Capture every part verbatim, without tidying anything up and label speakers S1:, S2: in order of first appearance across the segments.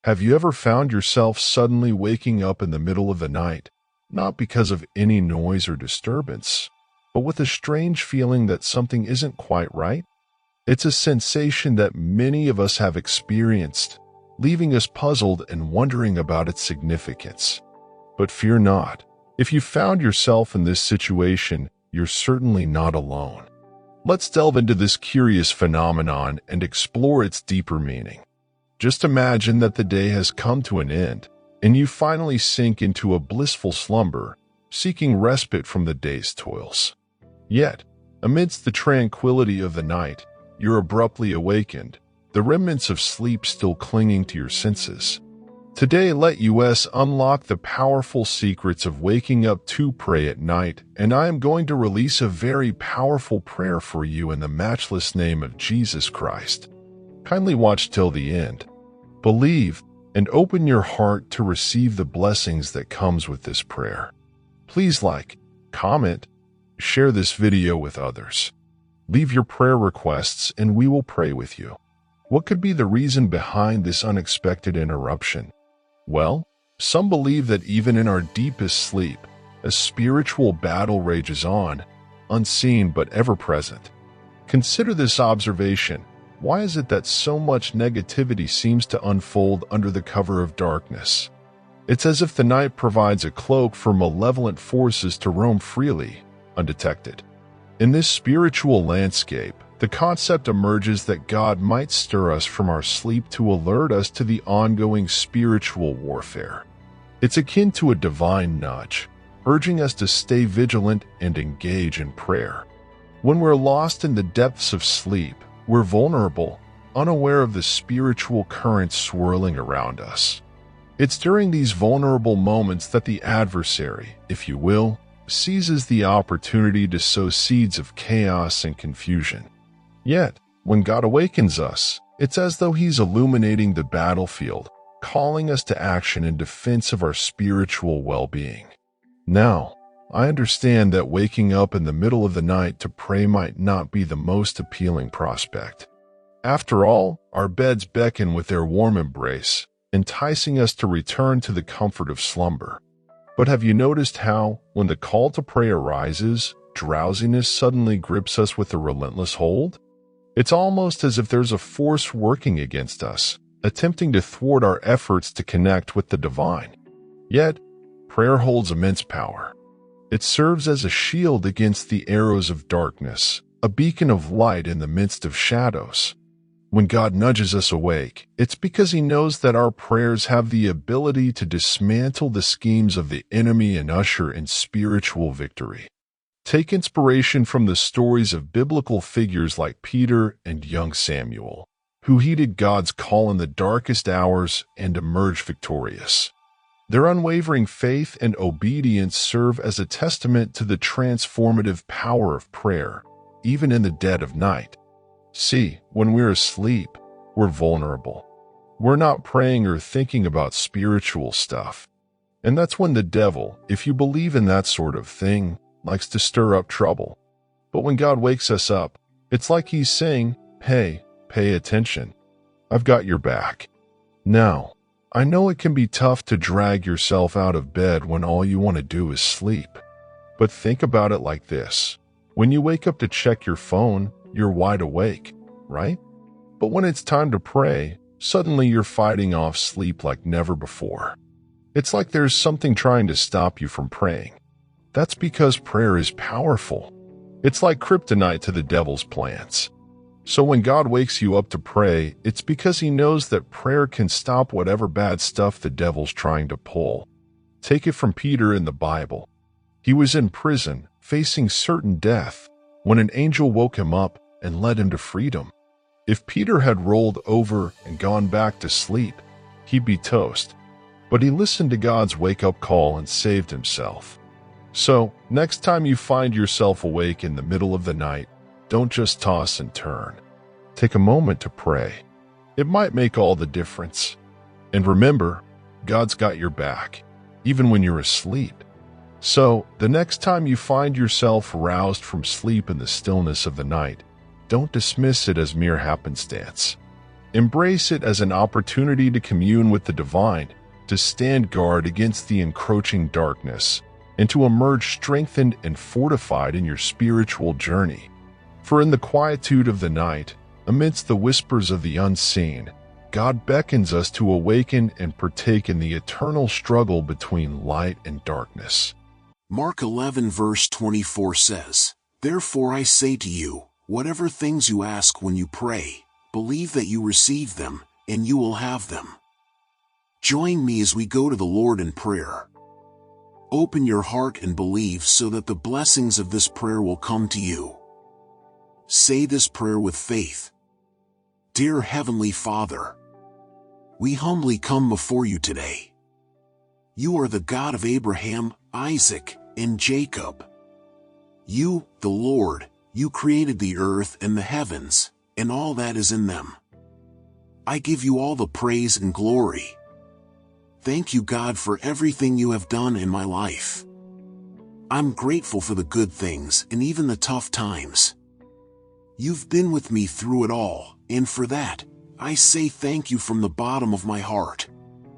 S1: Have you ever found yourself suddenly waking up in the middle of the night, not because of any noise or disturbance, but with a strange feeling that something isn't quite right? It's a sensation that many of us have experienced, leaving us puzzled and wondering about its significance. But fear not. If you found yourself in this situation, you're certainly not alone. Let's delve into this curious phenomenon and explore its deeper meaning. Just imagine that the day has come to an end, and you finally sink into a blissful slumber, seeking respite from the day's toils. Yet, amidst the tranquility of the night, you're abruptly awakened, the remnants of sleep still clinging to your senses. Today, let us unlock the powerful secrets of waking up to pray at night, and I am going to release a very powerful prayer for you in the matchless name of Jesus Christ. Kindly watch till the end. Believe and open your heart to receive the blessings that comes with this prayer. Please like, comment, share this video with others. Leave your prayer requests and we will pray with you. What could be the reason behind this unexpected interruption? Well, some believe that even in our deepest sleep, a spiritual battle rages on, unseen but ever present. Consider this observation. Why is it that so much negativity seems to unfold under the cover of darkness? It's as if the night provides a cloak for malevolent forces to roam freely, undetected. In this spiritual landscape, the concept emerges that God might stir us from our sleep to alert us to the ongoing spiritual warfare. It's akin to a divine nudge, urging us to stay vigilant and engage in prayer. When we're lost in the depths of sleep, we're vulnerable, unaware of the spiritual currents swirling around us. It's during these vulnerable moments that the adversary, if you will, seizes the opportunity to sow seeds of chaos and confusion. Yet, when God awakens us, it's as though He's illuminating the battlefield, calling us to action in defense of our spiritual well-being. Now, I understand that waking up in the middle of the night to pray might not be the most appealing prospect. After all, our beds beckon with their warm embrace, enticing us to return to the comfort of slumber. But have you noticed how, when the call to pray arises, drowsiness suddenly grips us with a relentless hold? It's almost as if there's a force working against us, attempting to thwart our efforts to connect with the divine. Yet, prayer holds immense power. It serves as a shield against the arrows of darkness, a beacon of light in the midst of shadows. When God nudges us awake, it's because He knows that our prayers have the ability to dismantle the schemes of the enemy and usher in spiritual victory. Take inspiration from the stories of biblical figures like Peter and young Samuel, who heeded God's call in the darkest hours and emerged victorious. Their unwavering faith and obedience serve as a testament to the transformative power of prayer, even in the dead of night. See, when we're asleep, we're vulnerable. We're not praying or thinking about spiritual stuff. And that's when the devil, if you believe in that sort of thing, likes to stir up trouble. But when God wakes us up, it's like He's saying, hey, pay attention. I've got your back. Now, I know it can be tough to drag yourself out of bed when all you want to do is sleep. But think about it like this. When you wake up to check your phone, you're wide awake, right? But when it's time to pray, suddenly you're fighting off sleep like never before. It's like there's something trying to stop you from praying. That's because prayer is powerful. It's like kryptonite to the devil's plans. So when God wakes you up to pray, it's because He knows that prayer can stop whatever bad stuff the devil's trying to pull. Take it from Peter in the Bible. He was in prison, facing certain death, when an angel woke him up and led him to freedom. If Peter had rolled over and gone back to sleep, he'd be toast. But he listened to God's wake-up call and saved himself. So, next time you find yourself awake in the middle of the night, don't just toss and turn. Take a moment to pray. It might make all the difference. And remember, God's got your back, even when you're asleep. So, the next time you find yourself roused from sleep in the stillness of the night, don't dismiss it as mere happenstance. Embrace it as an opportunity to commune with the divine, to stand guard against the encroaching darkness, and to emerge strengthened and fortified in your spiritual journey. For in the quietude of the night, amidst the whispers of the unseen, God beckons us to awaken and partake in the eternal struggle between light and darkness.
S2: Mark eleven verse twenty-four says, "Therefore I say to you, whatever things you ask when you pray, believe that you receive them, and you will have them." Join me as we go to the Lord in prayer. Open your heart and believe so that the blessings of this prayer will come to you. Say this prayer with faith. Dear Heavenly Father, we humbly come before you today. You are the God of Abraham, Isaac, and Jacob. You, the Lord, you created the earth and the heavens, and all that is in them. I give you all the praise and glory. Thank you, God, for everything you have done in my life. I'm grateful for the good things and even the tough times. You've been with me through it all, and for that, I say thank you from the bottom of my heart.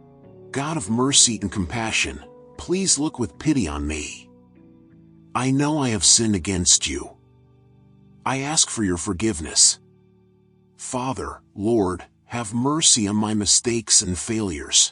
S2: God of mercy and compassion, please look with pity on me. I know I have sinned against you. I ask for your forgiveness. Father, Lord, have mercy on my mistakes and failures.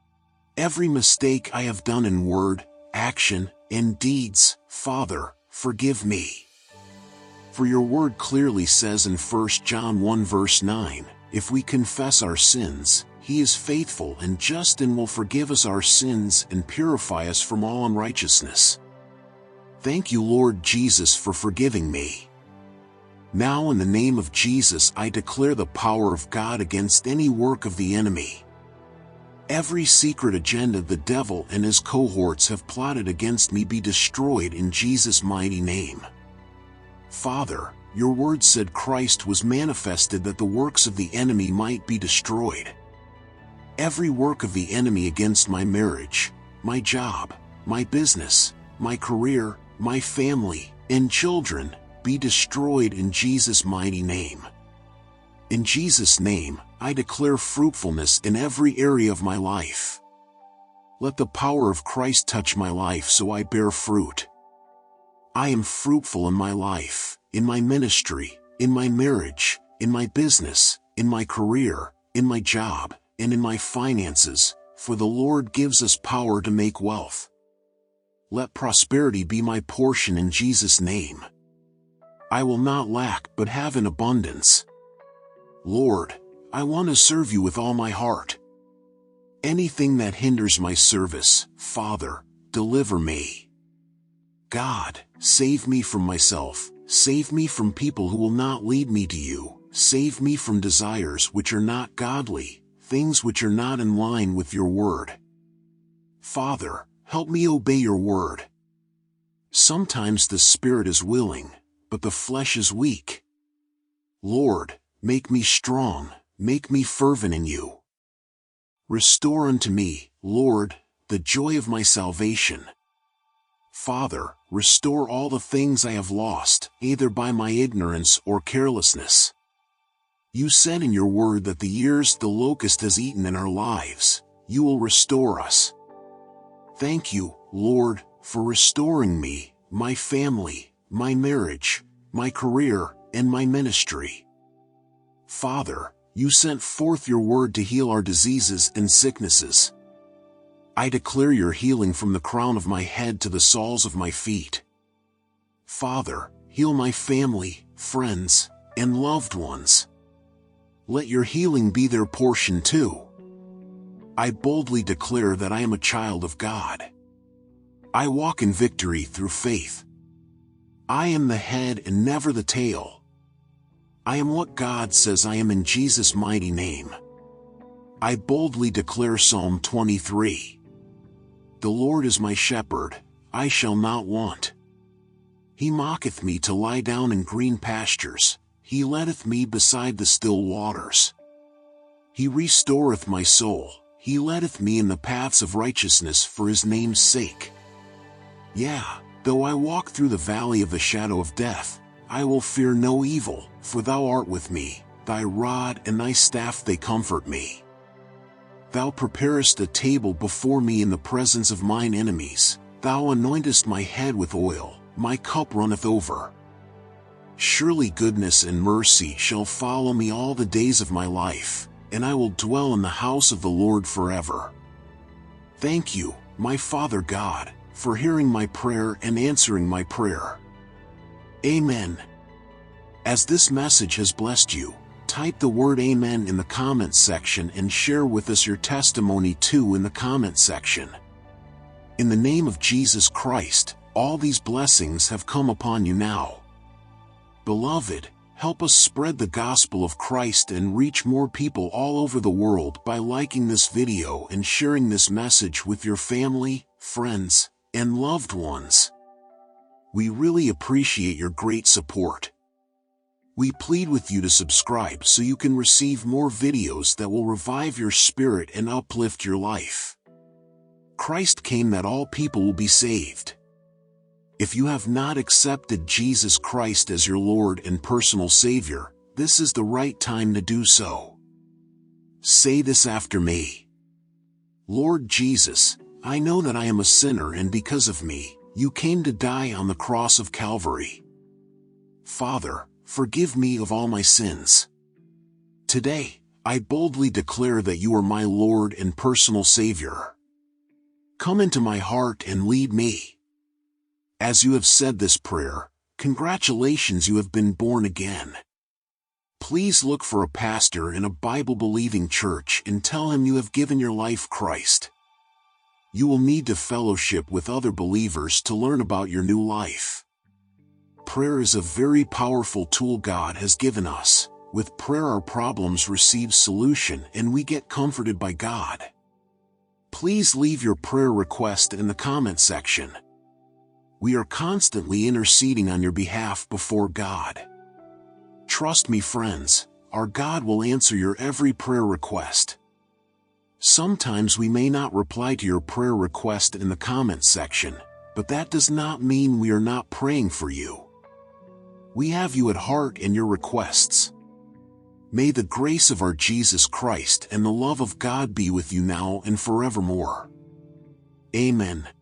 S2: Every mistake I have done in word, action, and deeds, Father, forgive me. For your word clearly says in First John one verse nine, if we confess our sins, he is faithful and just and will forgive us our sins and purify us from all unrighteousness. Thank you, Lord Jesus, for forgiving me. Now in the name of Jesus I declare the power of God against any work of the enemy. Every secret agenda the devil and his cohorts have plotted against me be destroyed in Jesus' mighty name. Father, your word said Christ was manifested that the works of the enemy might be destroyed. Every work of the enemy against my marriage, my job, my business, my career, my family, and children, be destroyed in Jesus' mighty name. In Jesus' name, I declare fruitfulness in every area of my life. Let the power of Christ touch my life so I bear fruit. I am fruitful in my life, in my ministry, in my marriage, in my business, in my career, in my job, and in my finances, for the Lord gives us power to make wealth. Let prosperity be my portion in Jesus' name. I will not lack but have in abundance. Lord, I want to serve you with all my heart. Anything that hinders my service, Father, deliver me. God, save me from myself, save me from people who will not lead me to you, save me from desires which are not godly, things which are not in line with your word. Father, help me obey your word. Sometimes the spirit is willing, but the flesh is weak. Lord, make me strong, make me fervent in you. Restore unto me, Lord, the joy of my salvation. Father, restore all the things I have lost, either by my ignorance or carelessness. You said in your word that the years the locust has eaten in our lives, you will restore us. Thank you, Lord, for restoring me, my family, my marriage, my career, and my ministry. Father, you sent forth your word to heal our diseases and sicknesses. I declare your healing from the crown of my head to the soles of my feet. Father, heal my family, friends, and loved ones. Let your healing be their portion too. I boldly declare that I am a child of God. I walk in victory through faith. I am the head and never the tail. I am what God says I am in Jesus' mighty name. I boldly declare Psalm twenty-three. The Lord is my shepherd, I shall not want. He maketh me to lie down in green pastures, he leadeth me beside the still waters. He restoreth my soul, he leadeth me in the paths of righteousness for his name's sake. Yea, though I walk through the valley of the shadow of death, I will fear no evil, for thou art with me, thy rod and thy staff they comfort me. Thou preparest a table before me in the presence of mine enemies. Thou anointest my head with oil, my cup runneth over. Surely goodness and mercy shall follow me all the days of my life, and I will dwell in the house of the Lord forever. Thank you, my Father God, for hearing my prayer and answering my prayer. Amen. As this message has blessed you, type the word Amen in the comments section and share with us your testimony too in the comments section. In the name of Jesus Christ, all these blessings have come upon you now. Beloved, help us spread the gospel of Christ and reach more people all over the world by liking this video and sharing this message with your family, friends, and loved ones. We really appreciate your great support. We plead with you to subscribe so you can receive more videos that will revive your spirit and uplift your life. Christ came that all people will be saved. If you have not accepted Jesus Christ as your Lord and personal Savior, this is the right time to do so. Say this after me. Lord Jesus, I know that I am a sinner, and because of me, you came to die on the cross of Calvary. Father, forgive me of all my sins. Today, I boldly declare that you are my Lord and personal Savior. Come into my heart and lead me. As you have said this prayer, congratulations, you have been born again. Please look for a pastor in a Bible-believing church and tell him you have given your life Christ. You will need to fellowship with other believers to learn about your new life. Prayer is a very powerful tool God has given us. With prayer, our problems receive solution and we get comforted by God. Please leave your prayer request in the comment section. We are constantly interceding on your behalf before God. Trust me, friends, our God will answer your every prayer request. Sometimes we may not reply to your prayer request in the comment section, but that does not mean we are not praying for you. We have you at heart and your requests. May the grace of our Jesus Christ and the love of God be with you now and forevermore. Amen.